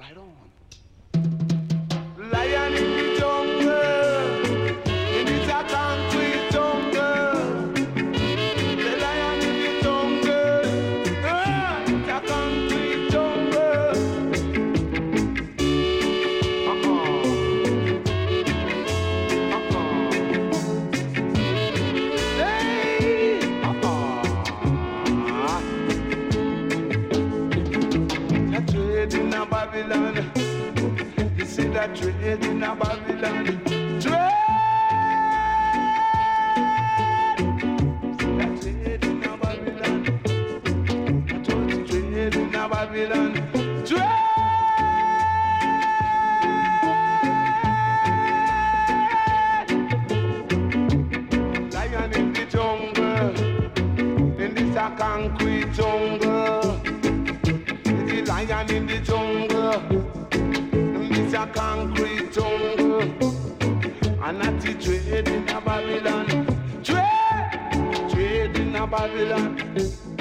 Right on. Lion in the jungle, in this a concrete jungle. The lion in the jungle, it's a concrete jungle. Hey, that trade in a Babylon. You see that trade in a Babylon. Trade. That trade in a Babylon. I told you trade in a Babylon. Trade. Lion in the jungle, in this a concrete jungle. The lion in the jungle. It's a concrete jungle, and not the trade in a Babylon. Trade in a Babylon.